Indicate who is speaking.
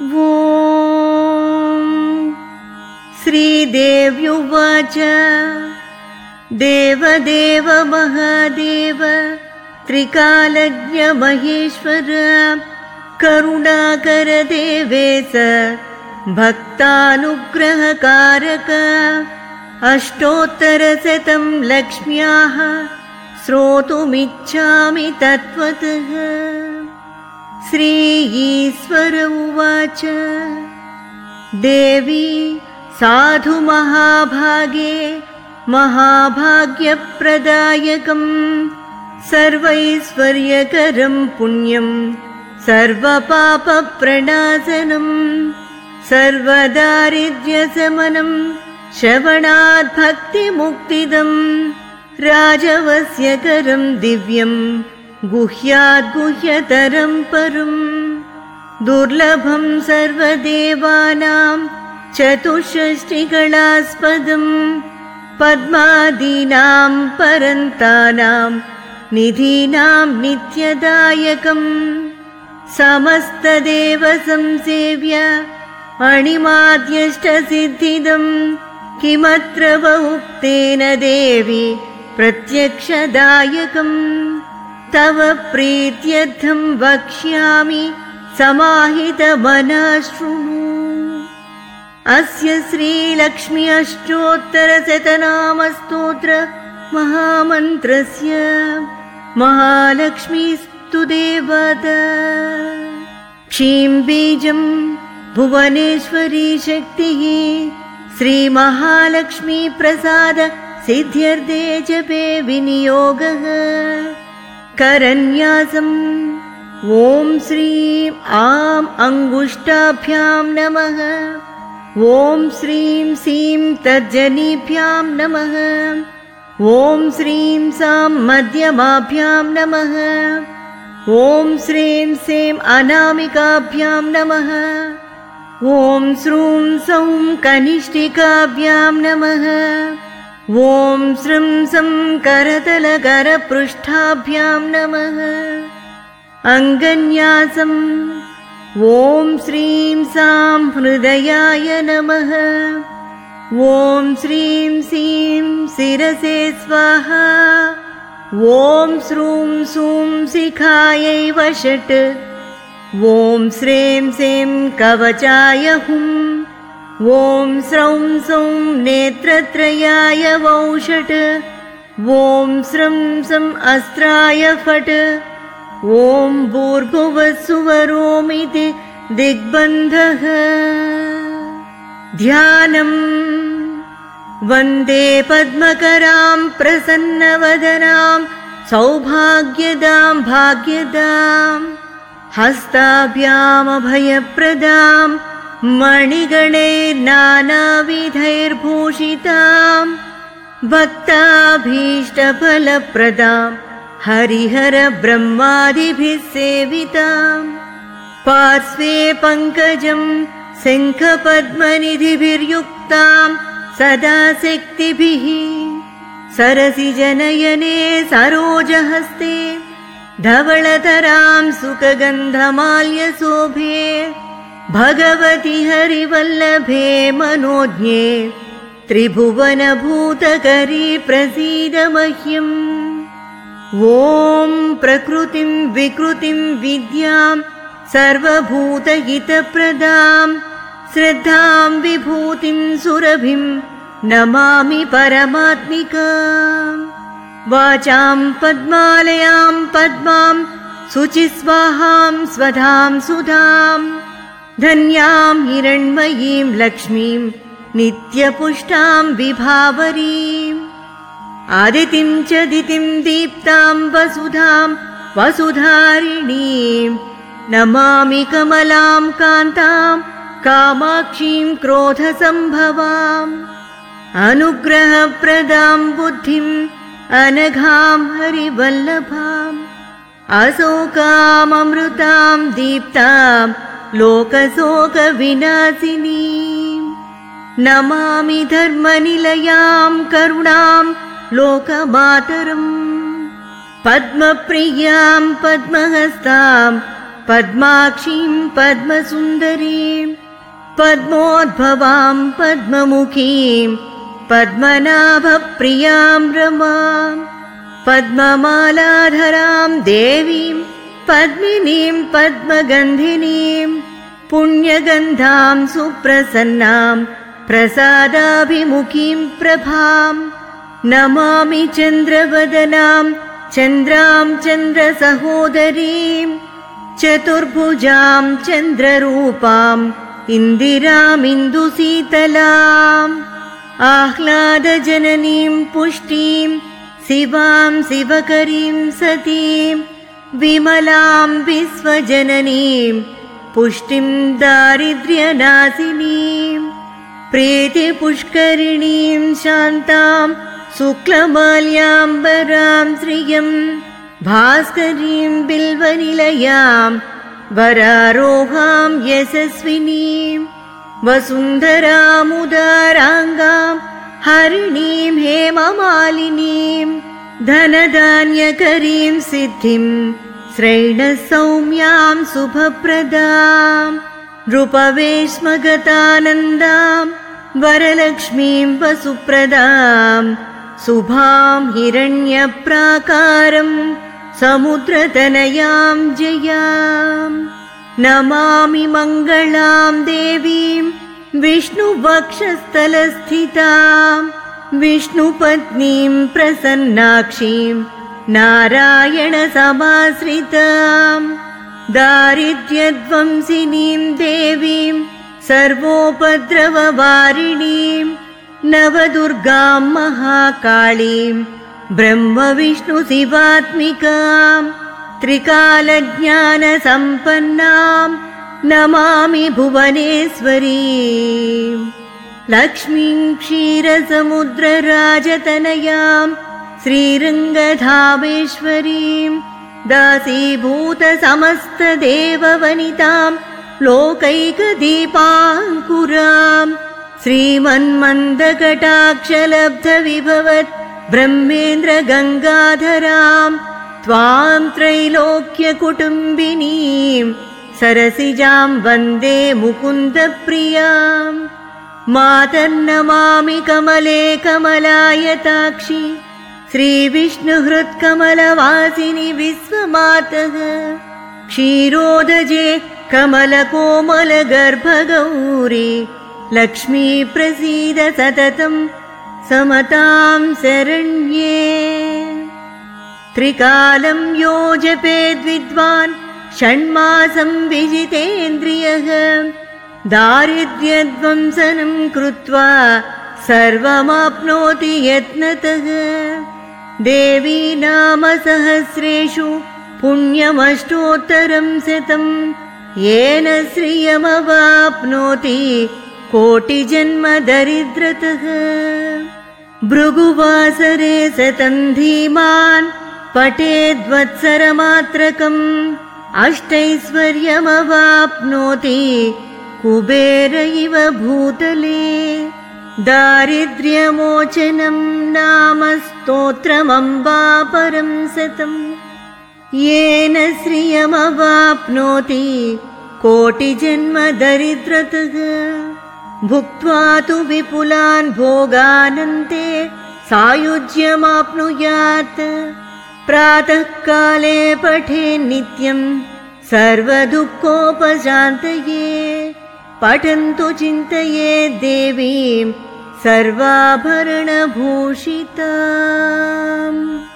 Speaker 1: ॐ श्रीदेव्युवाच देवदेव महादेव त्रिकालज्ञ महेश्वर करुणाकर देवेश भक्तानुग्रहकारक अष्टोत्तरशतं लक्ष्म्याः श्रोतुमिच्छामि तत्त्वतः। श्री ईश्वर उवाच देवी साधु महाभागे महाभाग्यप्रदायकं सर्वैश्वर्यकरं पुण्यं सर्वपापप्रणाशनं सर्वदारिद्र्यशमनं श्रवणात् भक्तिमुक्तिदं राजवस्यकरं दिव्यं गुह्यात् गुह्यतरं परं दुर्लभं सर्वदेवानां चतुष्षष्टिकलास्पदं पद्मादीनां परन्तानां निधीनां नित्यदायकं समस्तदेव संसेव्य अणिमाद्यष्टसिद्धिदं किमत्र बहुक्तेन देवी प्रत्यक्षदायकं तव प्रीत्यर्थं वक्ष्यामि समाहितमनः शृणु। अस्य श्रीलक्ष्मी अष्टोत्तरशतनामस्तोत्र महामन्त्रस्य महालक्ष्मीस्तु देवता। क्षीं बीजं भुवनेश्वरी शक्तिः श्रीमहालक्ष्मी प्रसाद सिद्ध्यर्थे जपे विनियोगः। करन्यासम् ॐ श्रीं आं अङ्गुष्ठाभ्यां नमः। ॐ श्रीं सीं तर्जनीभ्यां नमः। ॐ श्रीं सां मध्यमाभ्यां नमः। ॐ श्रीं सीं अनामिकाभ्यां नमः। ॐ श्रूं सौं कनिष्ठिकाभ्यां नमः। ॐ श्रीं सं करतलकरपृष्ठाभ्यां नमः। अङ्गन्यासम् ॐ श्रीं सां हृदयाय नमः। ॐ श्रीं सीं शिरसे स्वाहा। ॐ श्रूं सूं शिखायै वषट्। ॐ श्रीं सीं कवचाय हुम्। ॐ श्रौं सौं नेत्रत्रयाय वौषट्। ॐ श्रं सं अस्त्राय फट्। ॐ भूर्भुवस्सुवरोमिति दिग्बन्धः। ध्यानम् वन्दे पद्मकरां प्रसन्नवदनां सौभाग्यदां भाग्यदां हस्ताभ्यामभयप्रदां मणिगणैर्नानाविधैर्भूषितां भक्ताभीष्टफलप्रदां हरिहर ब्रह्मादिभिः सेवितां पार्श्वे पङ्कजं शङ्खपद्मनिधिभिर्युक्तां सदा शक्तिभिः सरसिजनयने सरोजहस्ते धवलतरां सुखगन्धमाल्यशोभे भगवति हरिवल्लभे मनोज्ञे त्रिभुवनभूतकरी प्रसीद मह्यम्। ॐ प्रकृतिं विकृतिं विद्यां सर्वभूतहितप्रदां श्रद्धां विभूतिं सुरभिं नमामि परमात्मिकाम्। वाचां पद्मालयां पद्मां शुचिस्वाहां स्वधां सुधां धन्यां हिरण्मयीं लक्ष्मीं नित्यपुष्टां विभावरीम्। आदितिं च दितिं दीप्तां वसुधां वसुधारिणीं नमामि कमलां कान्तां कामाक्षीं क्रोधसम्भवाम्। अनुग्रहप्रदां बुद्धिम् अनघां हरिवल्लभाम् अशोकाममृतां दीप्तां लोकशोकविनाशिनीं नमामि धर्मनिलयां करुणां लोकमातरम्। पद्मप्रियां पद्महस्तां पद्माक्षीं पद्मसुन्दरीं पद्मोद्भवां पद्ममुखीं पद्मनाभप्रियां रमां पद्ममालाधरां देवीं पद्मिनीं पद्मगन्धिनीं पुण्यगन्धां सुप्रसन्नां प्रसादाभिमुखीं प्रभां नमामि चन्द्रवदनां चन्द्रां चन्द्रसहोदरीं चतुर्भुजां चन्द्ररूपाम् इन्दिरामिन्दुशीतलाम् आह्लादजननीं पुष्टिं शिवां शिवकरीं सतीं विमलां विश्वजननीं पुष्टिं दारिद्र्यनाशिनीं प्रीतिपुष्करिणीं शान्तां शुक्लमाल्याम्बरां श्रियं भास्करीं बिल्वनिलयां वरारोहां यशस्विनीं वसुन्धरामुदाराङ्गां हरिणीं हेममालिनीं धनधान्यकरीं सिद्धिं श्रैणसौम्यां शुभप्रदां नृपवेश्मगतानन्दां वरलक्ष्मीं वसुप्रदां शुभां हिरण्यप्राकारं समुद्रतनयां जयां नमामि मङ्गलां देवीं विष्णुवक्षस्थलस्थितां विष्णुपत्नीं प्रसन्नाक्षीं नारायणसमाश्रितां दारिद्र्यध्वंसिनीं देवीं सर्वोपद्रववारिणीं नवदुर्गां महाकाळीं ब्रह्मविष्णुशिवात्मिकां त्रिकालज्ञानसम्पन्नां नमामि भुवनेश्वरीं लक्ष्मीं क्षीरसमुद्रराजतनयां श्रीरङ्गधामेश्वरीं दासीभूतसमस्तदेववनितां लोकैकदीपाङ्कुरां श्रीमन्मन्दकटाक्षलब्धविभवत् ब्रह्मेन्द्रगङ्गाधरां त्वां त्रैलोक्यकुटुम्बिनीं सरसिजां वन्दे मुकुन्दप्रियां मातर्नमामि कमले कमलायताक्षि श्रीविष्णुहृत्कमलवासिनि विश्वमातः क्षीरोदजे कमलकोमलगर्भगौरी लक्ष्मी प्रसीद सततं समतां शरण्ये त्रिकालं यो जपेद्विद्वान् षण्मासं विजितेन्द्रियः दारिद्र्यध्वंसनं कृत्वा सर्वमाप्नोति यत्नतः देवी नाम सहस्रेषु पुण्यमष्टोत्तरं शतं येन श्रियमवाप्नोति कोटिजन्म दरिद्रतः भृगुवासरे शतं धीमान् पठेद्वत्सरमात्रकम् अष्टैश्वर्यमवाप्नोति कुबेर इव भूतले दारिद्र्यमोचनं नाम स्तोत्रमम्बा परं शतं येन श्रियमवाप्नोति कोटिजन्म दरिद्रतः भुक्त्वा तु विपुलान् भोगानन्ते सायुज्यमाप्नुयात् प्रातःकाले पठेन्नित्यं सर्वदुःखोपशान्तये पठन्तु चिन्तयेत् देवीं सर्वाभरणभूषिताम्।